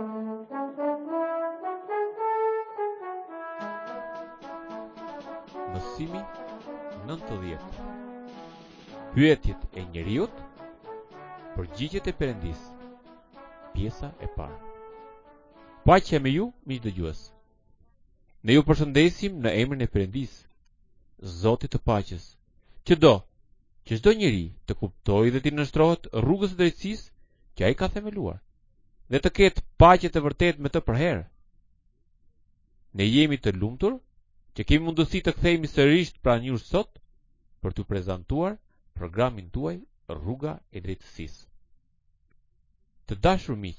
Mësimi 90. Pyetjet e njeriut, përgjigjet e Perëndis. Pjesa e parë. Paqja me ju, miq dëgjues. Ne ju përshëndesim në emrin e Perëndis, Zotit të paqes, që do që çdo njeri të kuptojë dhe të nënshtrohet rrugës së drejtësisë që ai ka themeluar, dhe të ketë paqe të vërtetë me të përherë. Ne jemi të lumtur që kemi mundësi të kthehemi sërish pranë jush sot për t'u prezantuar programin tuaj Rruga e Drejtësisë. Të dashur miq,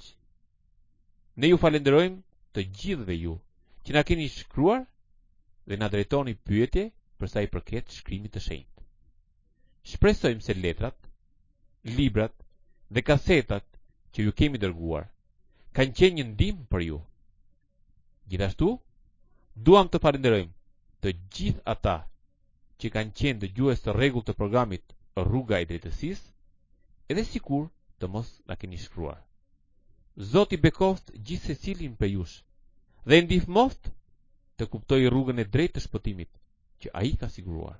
ne ju falenderojmë të gjithëve ju që na keni shkruar dhe na drejtoni pyetje për sa i përket shkrimit të shenjtë. Shpresojmë se letrat, librat dhe kasetat që ju kemi dërguar kanë qenë një ndihmë për ju. Gjithashtu, duam të falenderojmë të gjithë ata që kanë qenë dëgjues të rregullt të programit Rruga e Drejtësisë, edhe sikur të mos na keni shkruar. Zoti bekoft gjithë secilin për jush dhe ndihmoft të kuptoj rrugën e drejtë të shpëtimit që ai ka siguruar.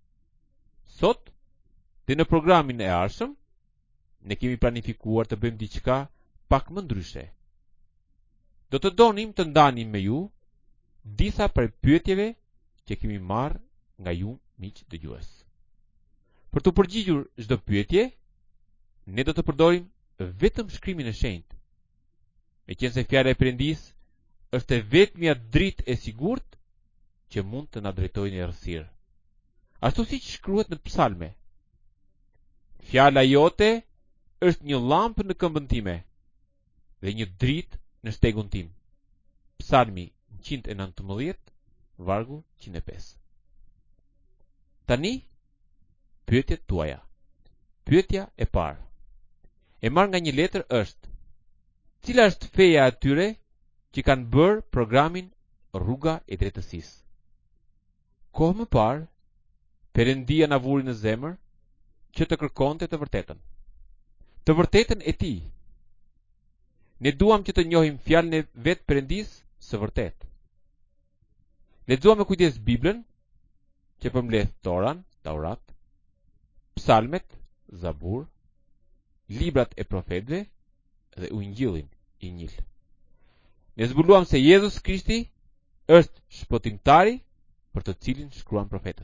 Sot, dhe në programin e ardhshëm, ne kemi planifikuar të bëjmë diçka pak më ndryshe. Do të donim të ndanim me ju disa prej pyetjeve që kemi marrë nga ju miq dëgjues. Për të përgjigjur çdo pyetje, ne do të përdorim vetëm shkrimin e shenjtë. Meqense fjala e Perëndis është e vetmja dritë e sigurt që mund të na drejtojë në errësirë. Ashtu siç shkruhet në psalme: Fjala jote është një llampë në këmbën time dhe një dritë në shtegun tim. Psalmi 119, vargu 105. Tani, pyetjet tuaja. Pyetja e parë, e marr nga një letër, është: cila është feja e tyre që kanë bërë programin Rruga e Drejtësisë? Kohë më parë, Perëndia na vuri në zemër që të kërkonte të vërtetën. Të vërtetën e tij. Ne duam që të njohim fjalën e vet Perëndis së vërtetë. Lexuam me kujdes Biblën, që përmbledh Toran, Taurat, Psalmet, Zabur, librat e profetëve dhe Ungjillin, Injil. Ne zbuluam se Jezus Krishti është shpëtimtari për të cilin shkruan profetët.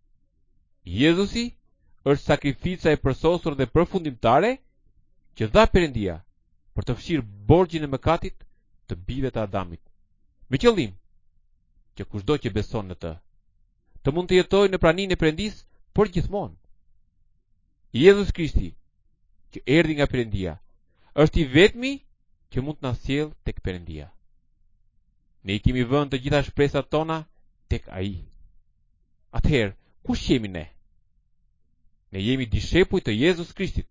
Jezusi është sakrifica e përsosur dhe përfundimtare që dha Perëndia për të fshirë borxhin e mëkatit të bijve të Adamit, me qëllim që kushdo që beson në të, të mund të jetojë në praninë e Perëndis për gjithmonë. Jezus Krishti, që erdhi nga Perëndia, është i vetmi që mund të na sjellë tek Perëndia. Ne i kemi vënë të gjitha shpresat tona tek ai. Atëherë, kush jemi ne? Ne jemi dishepujt të Jezus Krishtit.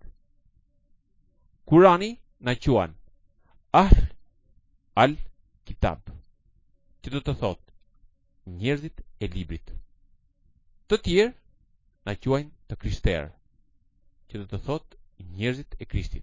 Kurani na quan Ahl al-Kitab, që do të thotë njerëzit e librit. Të tjerë na quajnë të krishterë, që do të thotë njerëzit e Krishtit.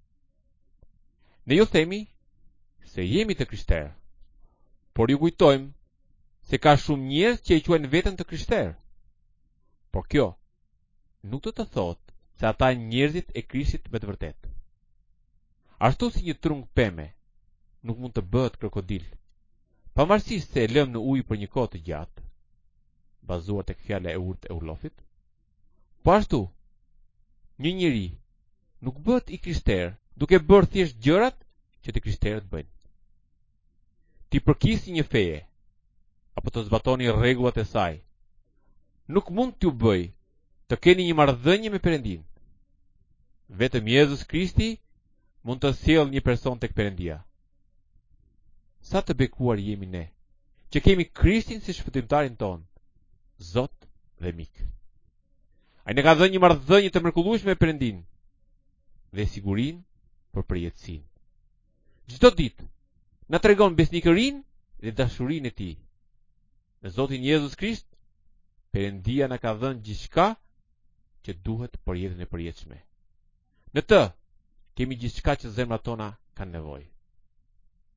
Ne ju themi se jemi të krishterë, por ju kujtojmë se ka shumë njerëz që e quajnë veten të krishterë. Por kjo nuk do të thotë se ata janë njerëzit e Krishtit me të vërtetë. Ashtu si një trung peme nuk mund të bëhet krokodil, pavarësisht se e lëm në ujë për një kohë të gjatë, bazuar tek fjala e urtë e Urlofit, po ashtu një njeri nuk bëhet i krishterë duke bërë thjesht gjërat që të krishterët bëjnë. Ti përkisni një feje apo të zbatoni rregullat e saj, nuk mund t'ju bëj të keni një marrëdhënie me Perëndin. Vetëm Jezus Krishti mund të sjellë një person tek Perëndia. Sa të bekuar jemi ne, që kemi Krishtin si shpëtimtarin ton, Zot dhe mik. Ai ne ka dhënë një marrëdhënie të mrekullueshme me Perëndin dhe sigurinë për përjetësinë. Çdo ditë na tregon besnikërinë dhe dashurinë e tij. Në Zotin Jezus Krisht, Perëndia na ka dhënë gjithçka që duhet për jetën e përjetshme. Në të kemi gjithçka që zemrat tona kanë nevojë.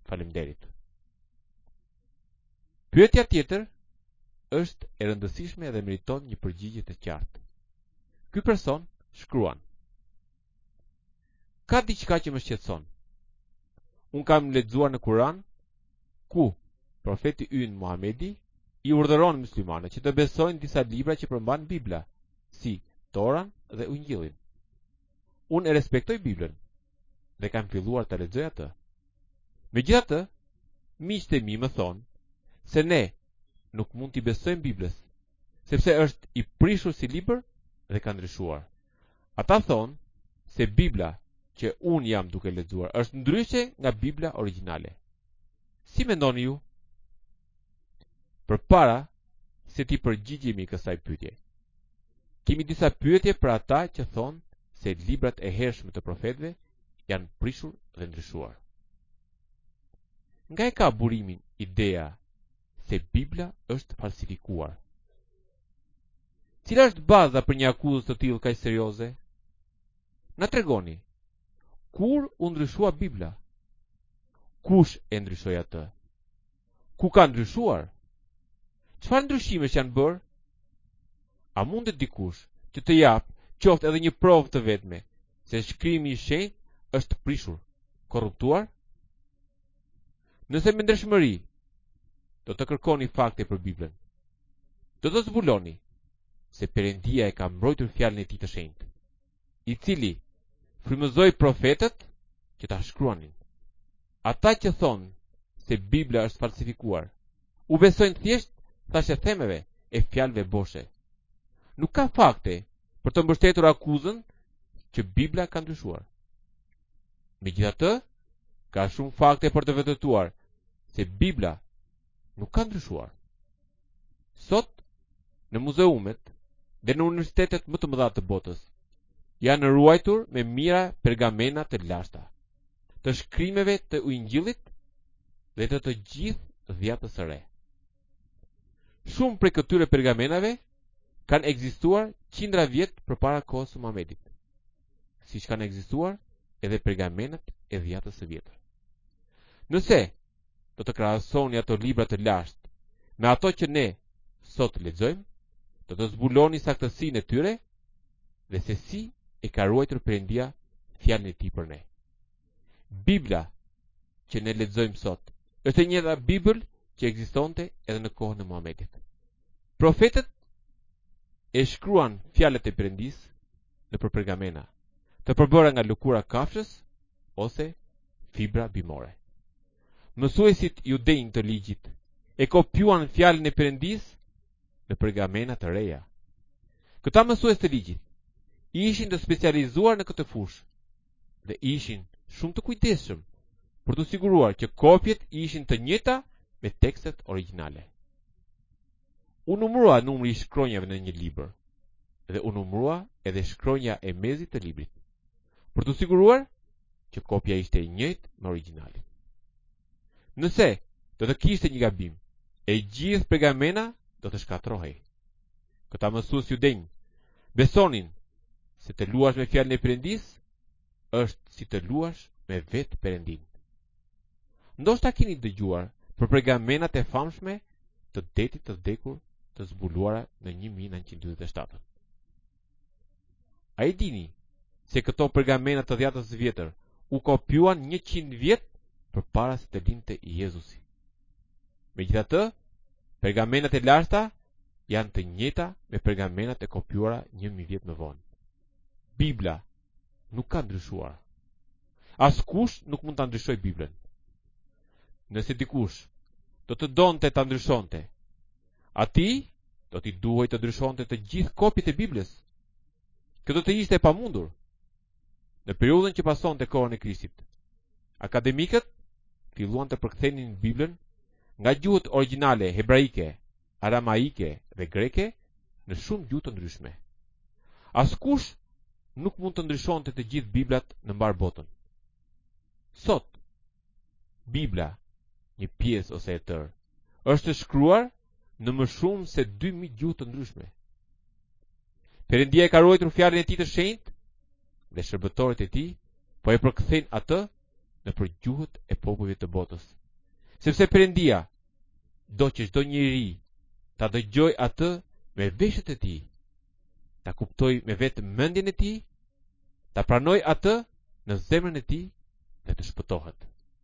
Faleminderit. Pyetja tjetër është e rëndësishme dhe meriton një përgjigje të qartë. Ky person shkruan: ka diçka që më shqetëson. Unë kam lexuar në Kur'an ku profeti ynë Muhamedi i urdhëron muslimanët që të besojnë disa libra që përmban Bibla, si Toran dhe Ungjillin. Unë e respektoj Biblën dhe kam filluar të lexoj atë. Megjithatë, miqtë e mi më thonë se ne nuk mund t'i besojmë Biblës, sepse është i prishur si libër dhe ka ndryshuar. Ata thonë se Bibla që unë jam duke lexuar është ndryshe nga Bibla origjinale. Si mendoni ju? Përpara se ti përgjigjemi kësaj pyetje, kemi disa pyetje për ata që thonë se librat e hershme të profetëve janë prishur dhe ndryshuar. Nga e ka burimin ideja se Bibla është falsifikuar? Cila është baza për një akuzë të tillë kaq serioze? Na tregoni, kur u ndryshua Bibla? Kush e ndryshoi atë? Ku ka ndryshuar? Çfarë ndryshimesh janë bërë? A mundet dikush që të jap qoftë edhe një provë të vetme se shkrimi i shenjtë është prishur, korruptuar? Nëse me ndershmëri do të kërkoni fakte për Biblën, do të zbuloni se Perëndia e ka mbrojtur fjalën e tij të shenjtë, i cili frymëzoi profetët që ta shkruanin. Ata që thonë se Bibla është falsifikuar, u besojnë thjesht thashë themeve e fjalëve boshe. Nuk ka fakte për të mbështetur akuzën që Bibla ka ndryshuar. Megjithatë, ka shumë fakte për të vërtetuar se Bibla nuk ka ndryshuar. Sot, në muzeumet dhe në universitetet më të mëdha të botës, janë ruajtur me mira pergamena të lashta, të shkrimeve të Ungjillit dhe të gjithë dhjatës së re. Shumë prej këtyre pergamenave kanë ekzistuar qindra vjet përpara kohës së Muhamedit, siç kanë ekzistuar edhe pergamenat e dhjatës së vjetër. Nëse do të krahasoni ato libra të lashtë me ato që ne sot lexojmë, do të zbuloni saktësinë e tyre dhe se si e ka ruajtur Perëndia fjalën e tij për ne. Bibla që ne lexojmë sot është e njëjta Bibël që ekzistonte edhe në kohën e Muhamedit. Profetët e shkruan fjalët e Perëndisë nëpër pergamena, të përbëra nga lëkura kafshës ose fibra bimore. Mësuesit judejnë të ligjit e kopjuan fjalën e Perëndisë në pergamena të reja. Këta mësues të ligjit ishin të specializuar në këtë fushë dhe ishin shumë të kujdesshëm për të siguruar që kopjet ishin të njëjta me tekstet origjinale. U numërua numri i shkronjave në një libër dhe u numërua edhe shkronja e mezit të librit, për të siguruar që kopja ishte e njëjtë me origjinalin. Nëse do të kishte një gabim, e gjithë pergamena do të shkatërrohej. Këta mësues judenj besonin se të luash me fjalën e Perëndisë është si të luash me vetë Perëndin. Ndoshta keni dëgjuar për pergamenat e famshme të detit të vdekur të zbuluara në 1947. A i dini se këto pergamena të dhjatës së vjetër u kopjuan 100 vjet përpara se të lindte Jezusi? Megjithatë, pergamenat e lashta janë të njëjta me pergamenat e kopjuara 1000 vjet më vonë. Bibla nuk ka ndryshuar. Askush nuk mund ta ndryshojë Biblën. Nëse dikush do të donte ta ndryshonte, atij do t'i duhej të ndryshonte të gjithë kopjet e Biblës. Kjo do të ishte e pamundur. Në periudhën që pasonte kohën e Krishtit, akademikët filluan të përkthenin Biblën nga gjuhët origjinale hebraike, aramaike dhe greke në shumë gjuhë të ndryshme. Askush nuk mund të ndryshonte të gjithë Biblat në mbar botën. Sot, Bibla, një pjesë ose e tërë, është shkruar në më shumë se 2000 gjuhë të ndryshme. Perëndia e ka ruajtur fjalën e tij të shenjtë dhe shërbëtorët e tij po e përkthejnë atë nëpër gjuhët e popujve të botës. Sepse Perëndia do që çdo njeri ta dëgjoj atë me veshët e tij, ta kuptoj me vetë mendjen e tij, ta pranoj atë në zemrën e tij dhe të shpëtohet.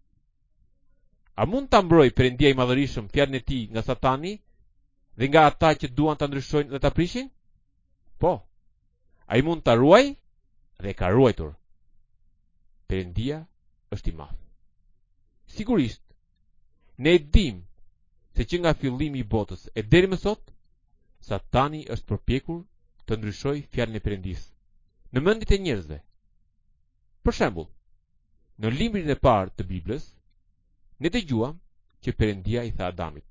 A mund ta mbrojë Perëndia i Madhërisëm fjalën e tij nga Satani dhe nga ata që duan ta ndryshojnë dhe ta prishin? Po. Ai mund ta ruaj dhe ka ruajtur. Perëndia është i madh. Sigurisht, ne e dim se që nga fillimi i botës e deri më sot, Satani është përpjekur të ndryshojë fjalën e Perëndisë në mendjet e njerëzve. Për shembull, në librin e parë të Biblës, ne dëgjuam që Perëndia i tha Adamit: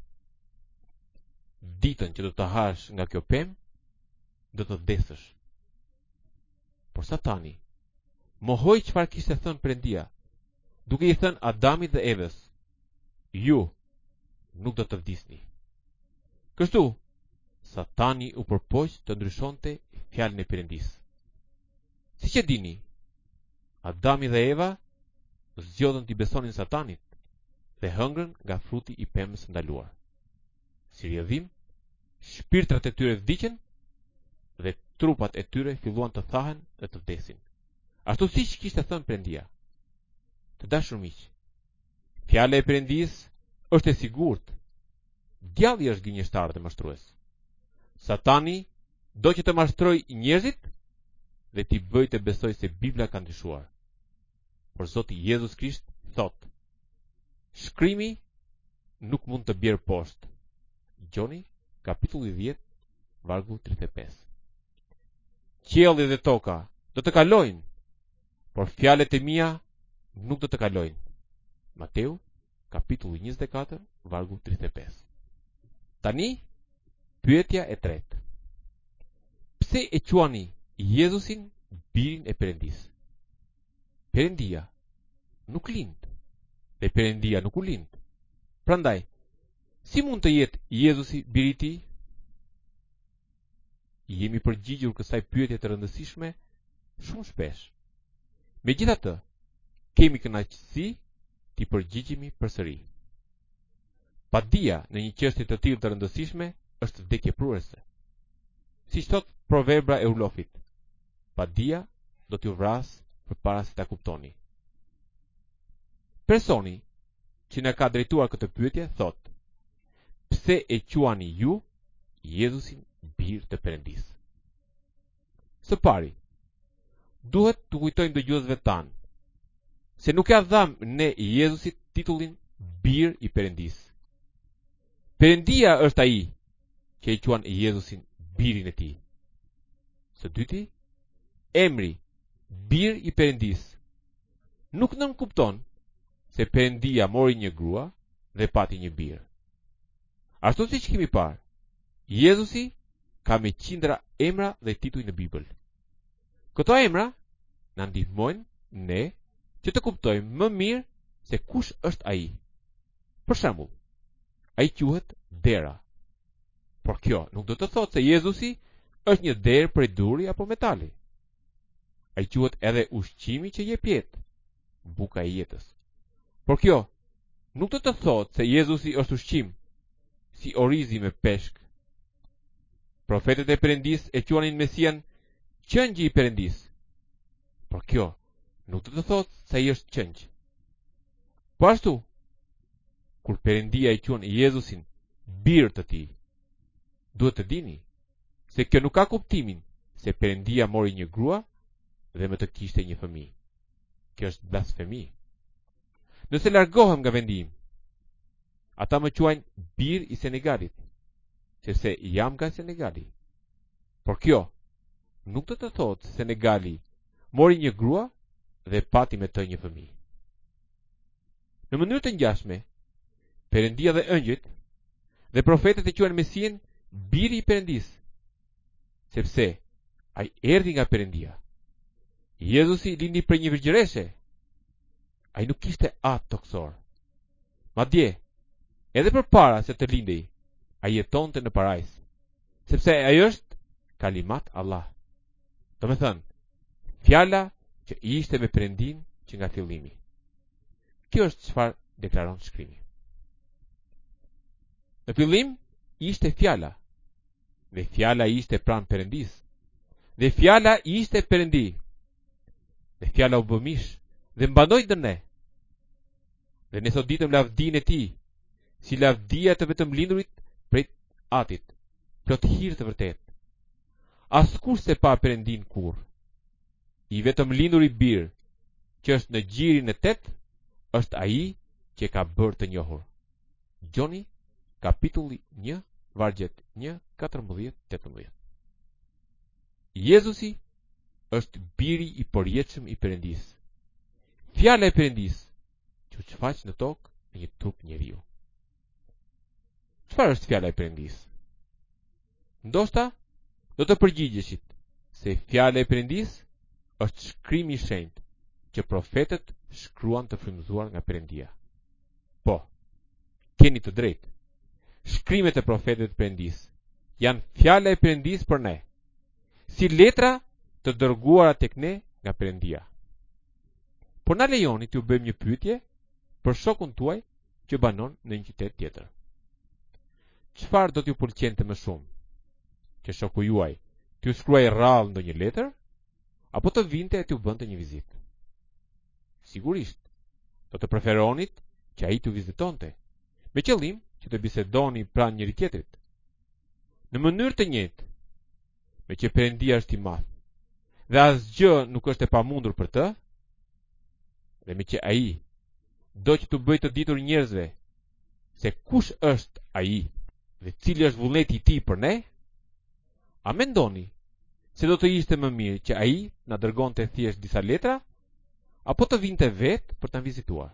ditën që do të hash nga kjo pemë, do të vdesësh. Por Satani mohoi çfarë kishte thënë Perëndia, duke i thënë Adamit dhe Evës: ju nuk do të vdisni. Kështu, Satani u përpoq të ndryshonte fjalën e Perëndisë. Siç e dini, Adami dhe Eva zgjodhën t'i besonin Satanit dhe hëngrën nga fruti i pemës ndaluar. Si rrjedhim, shpirtrat e tyre vdiqën dhe trupat e tyre filluan të thahen dhe të vdesin. Ashtu siç kishte thënë Perëndia. Të dashur miq, fjala e Perëndisë është e sigurt. Djalli është gënjeshtar dhe mashtrues. Satani do që të mashtrojë njerëzit dhe t'i bëjë të besojë se Bibla ka ndryshuar. Por Zoti Jezus Krisht thot: shkrimi nuk mund të bjerë poshtë. Gjoni, kapitulli 10, vargu 35. Qielli dhe toka do të kalojnë, por fjalët e mia nuk do të kalojnë. Mateu, kapitulli 24, vargu 35. Tani, pyetja e tretë. Pse e quani Jezusin birin e Perëndisë? Perëndia nuk lind dhe Perëndia nuk u lind. Prandaj, si mund të jetë Jezusi biri i tij? Jemi përgjigjur kësaj pyetje të rëndësishme shumë shpesh. Megjithatë, kemi kënaqësi t'i përgjigjemi përsëri. Padia në një çështje të tillë të rëndësishme është vdekje pruese. Siç thot proverbra e Ulofit: padia do t'ju vras përpara se ta kuptoni. Personi që na ka drejtuar këtë pyetje thot: pse e quani ju Jezusin bir të Perëndisë? Së pari, duhet të kujtojmë dëgjuesve tanë se nuk ja dham ne Jezusit titullin bir i Perëndisë. Perëndia është ai që e quan Jezusin birin e tij. Së dyti, emri bir i Perëndisë nuk nënkupton se Perëndia mori një grua dhe pati një bir. Ashtu siç kemi parë, Jezusi ka me qindra emra dhe tituj në Bibël. Këto emra na ndihmojnë ne që të kuptojmë më mirë se kush është ai. Për shembull, ai quhet dera. Por kjo nuk do të thotë se Jezusi është një derë prej duri apo metali. Ai quhet edhe ushqimi që jep jetë, buka e jetës. Por kjo nuk do të thotë se Jezusi është ushqim, si orizi me peshk. Profetët e Perëndisë e quanin Mesian qëngji i Perëndisë. Por kjo nuk do të thotë se ai është qëngj. Po ashtu, kur Perëndia e quan Jezusin bir të tij, duhet të dini se kjo nuk ka kuptimin se Perëndia mori një grua dhe më të kishte një fëmijë. Kjo është blasfemi. Nëse largohem nga vendim, ata më quajnë bir i Senegalit, sepse jam nga Senegali. Por kjo nuk do të thotë se Senegali mori një grua dhe pati me të një fëmijë. Në mënyrë të ngjashme, Perëndia dhe ëngjëjt dhe profetët e quajnë Mesin biri i Perëndisë, sepse ai erdhi nga Perëndia. Jezusi lindi prej një virgjëreshe. Ai nuk kishte atë toksor. Madje, edhe përpara se të lindej, ai jetonte në parajs, sepse ai është Kalimat Allah. Do të thënë, fjala që ishte me Perëndin që nga fillimi. Kjo është çfarë deklaron Shkrimi. Në fillim ishte fjala, dhe fjala ishte pranë Perëndis, dhe fjala ishte Perëndi, dhe fjala u bë mish dhe mbanoi ndër ne. Dhe ne sot ditëm lavdinë e tij, si lavdia të vetëm lindurit prej Atit, plot hir të vërtet. Askush se pa Perëndin kurr. I vetëm lindur i birë, që është në gjirin e 8, është ai që ka bërë të njohur. Gjoni, kapitulli 1, vargjet 1, 14-18. Jezusi është biri i përjetshëm i Perëndis. Fjala e Perëndis që u shfaq në tokë në një trup njeriu. Çfarë është fjala e Perëndis? Ndoshta do të përgjigjeshit se fjala e Perëndis është shkrimi i shenjtë që profetët shkruan të frymëzuar nga Perëndia. Po, keni të drejtë. Shkrimet e profetëve të Perëndis janë fjala e Perëndis për ne, si letra të dërguara tek ne nga Perëndia. Por na lejoni t'ju bëjmë një pyetje për shokun tuaj që banon në një qytet tjetër. Çfarë do t'ju pëlqente më shumë? Që shoku juaj t'ju shkruaj rrallë ndonjë letër, apo të vinte e t'ju bënte një vizitë? Sigurisht, do të preferonit që ai t'ju vizitonte, me qëllim që të bisedoni pranë njëri tjetrit. Në mënyrë të njëjtë, me që Perëndia është i madh dhe asgjë nuk është e pamundur për të, dhe me që ai do që të bëjë të ditur njerëzve se kush është ai dhe cili është vullneti i tij për ne, a mendoni se do të ishte më mirë që ai na dërgonte thjesht disa letra, apo të vinte vetë për ta vizituar?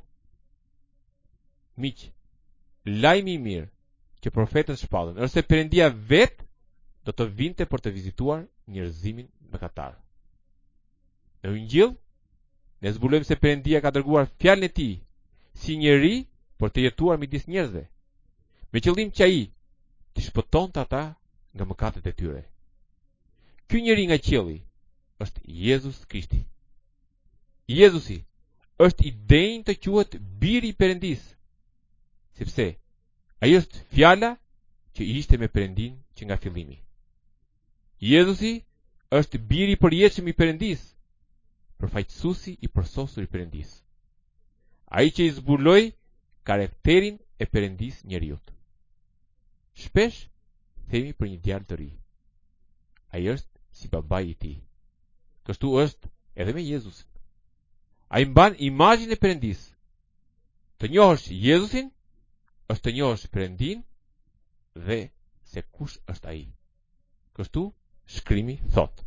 Miq, lajmi i mirë që profetët shpallën është se Perëndia vetë do të vinte për të vizituar njerëzimin mëkatar. Në Ungjil ne zbulojmë se Perëndia ka dërguar fjalën e tij si njeri për të jetuar midis njerëzve, me qëllim që ai të shpëtonte ata nga mëkatet e tyre. Ky njeri nga qielli është Jezus Krishti. Jezusi është i denjë të quhet biri i Perëndis, sepse ai është fjala që ishte me Perëndin që nga fillimi. Jezusi është biri i përjetshëm i Perëndis, përfaqësuesi i përsosur i Perëndis. Ai që i zbuloi karakterin e Perëndis njeriut. Shpesh themi për një djalë të ri: ai është si babai i tij. Kështu është edhe me Jezusin. Ai mban imazhin e Perëndis. Të njohësh Jezusin është të njohësh Perëndin dhe se kush është ai. Kështu shkrimi thot.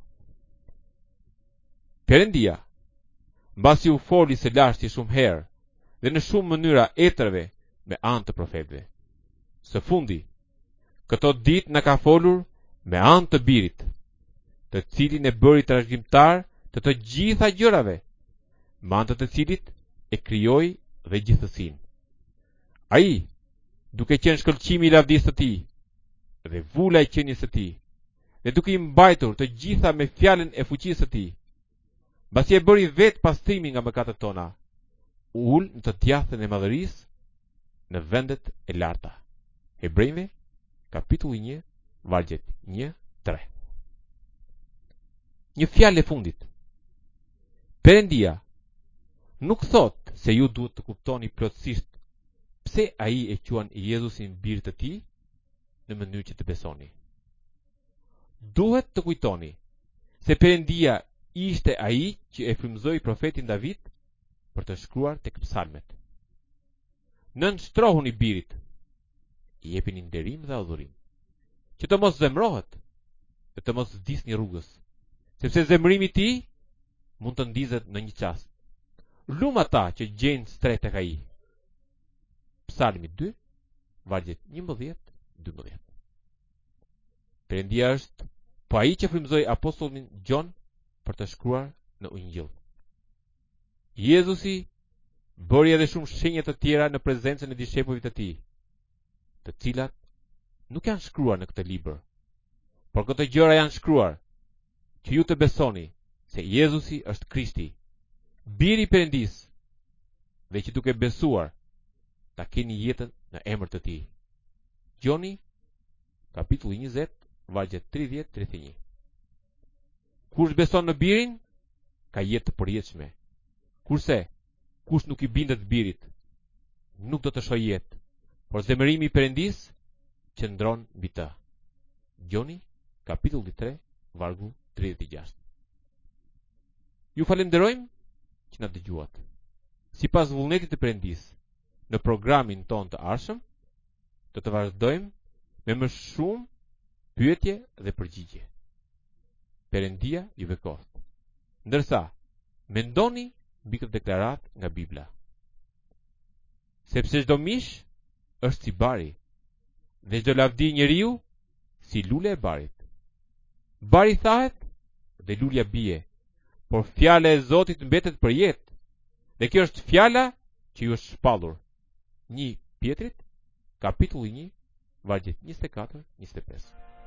Perëndia, mbasi u foli së lashti shumë herë dhe në shumë mënyra etërve me anë të profetëve, së fundi, këto ditë na ka folur me anë të birit, të cilin e bëri trashëgimtar të të gjitha gjërave, me anë të cilit e krijoi dhe gjithësinë. Ai, duke qenë shkëlqimi i lavdisë së tij dhe vula e qenies së tij, dhe duke i mbajtur të gjitha me fjalën e fuqisë së tij, mbasi e bëri vetë pastrimi nga mëkatet tona, u ul në të djathën e madhërisë në vendet e larta. Hebrejve, kapitulli 1, vargjet 1-3. Një fjalë e fundit. Perëndia nuk thot se ju duhet të kuptoni plotësisht pse ai e quan Jezusin bir të tij në mënyrë që të besoni. Duhet të kujtoni se Perëndia ishte ai që e frymëzoi profetin David për të shkruar tek psalmet. Nën shtrohuni birit, i jepini nderim dhe adhurim, që të mos zemrohet dhe të mos vdisni rrugës, sepse zemrimi i tij mund të ndizet në një çast. Lum ata që gjejnë shtret tek ai. Psalmi 2, vargjet 11-12. Perëndia është po ai që frymëzoi apostullin Gjon për të shkruar në Ungjil. Jezusi bëri edhe shumë shenjë të tjera në prezencën e dishepujve të tij, të cilat nuk janë shkruar në këtë libër, por këto gjëra janë shkruar që ju të besoni se Jezusi është Krishti, biri i Perëndis, dhe që duke besuar ta keni jetën në emër të tij. Gjoni, kapitulli 20, vargjet 30-31. Kush beson në birin, ka jetë të përjetshme. Kurse, kush nuk i bindet birit, nuk do të shohë jetë, por zemërimi i Perëndis qëndron mbi të. Gjoni, kapitulli 3, vargu 36. Ju falenderojmë që na dëgjuat. Sipas vullnetit të Perëndis, në programin ton të ardhshëm, do të vazhdojmë me më shumë pyetje dhe përgjigje. Perëndia ju bekoft. Ndërsa, mendoni mbi këtë deklaratë nga Bibla. Sepse çdo mish është si bari, dhe çdo lavdi njeriu si lule e barit. Bari thahet dhe lulja bie, por fjala e Zotit mbetet për jetë. Dhe kjo është fjala që ju është shpallur. 1 Pjetrit, kapitulli 1, vargjet 24-25.